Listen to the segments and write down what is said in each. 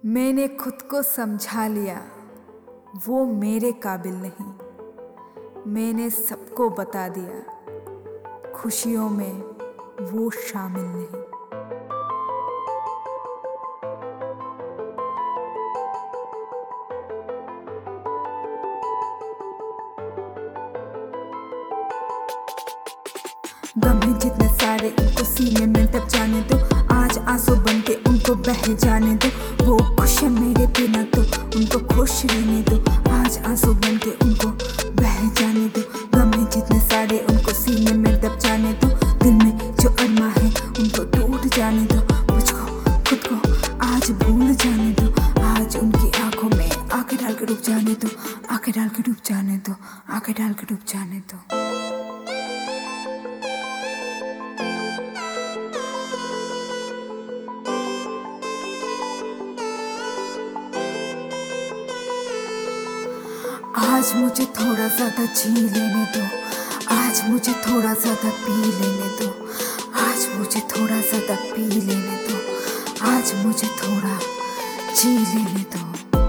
मैंने खुद को समझा लिया, वो मेरे काबिल नहीं। मैंने सबको बता दिया, खुशियों में वो शामिल नहीं। गम है जितने सारे उनको सीने में दब जाने दो, आज आंसू बन के उनको बह जाने दो। वो खुश है मेरे बिना तो उनको खुश रहने दो, आज आंसू बन के उनको बह जाने दो। गम है जितने सारे उनको सीने में दब जाने दो, दिल में जो अरमा है उनको टूट जाने दो। मुझको खुद को आज भूल जाने दो, आज उनकी आंखों में आंखें डाल के डूब जाने दो, आंखें डाल के डूब जाने दो, आंखें डाल के डूब जाने दो। आज मुझे थोड़ा ज़्यादा जी लेने दो, आज मुझे थोड़ा ज़्यादा पी लेने दो, आज मुझे थोड़ा ज़्यादा पी लेने दो, आज मुझे थोड़ा जी लेने दो।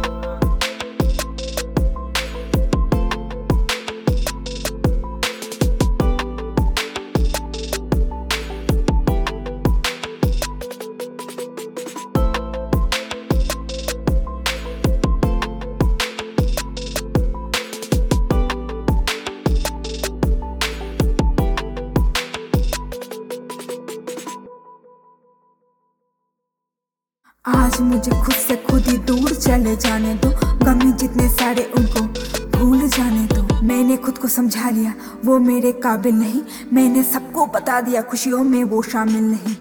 आज मुझे खुद से खुद ही दूर चले जाने दो, गम है जितने सारे उनको भूल जाने दो। मैंने खुद को समझा लिया, वो मेरे काबिल नहीं। मैंने सबको बता दिया, खुशियों में वो शामिल नहीं।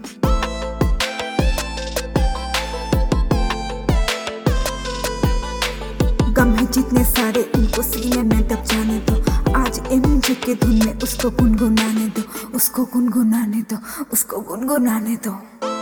गम है जितने सारे उनको सीने में दब जाने दो, आज एमजे के धुन में उसको गुनगुनाने दो, उसको गुनगुनाने दो, उसको गुनगुनाने दो।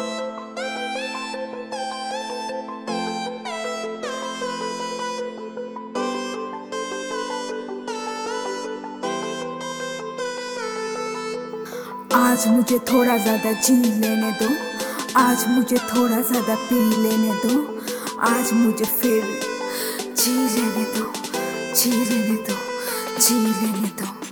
आज मुझे थोड़ा ज़्यादा जी लेने दो, आज मुझे थोड़ा ज़्यादा पी लेने दो, आज मुझे फिर जी लेने दो, जी लेने दो, जी लेने दो।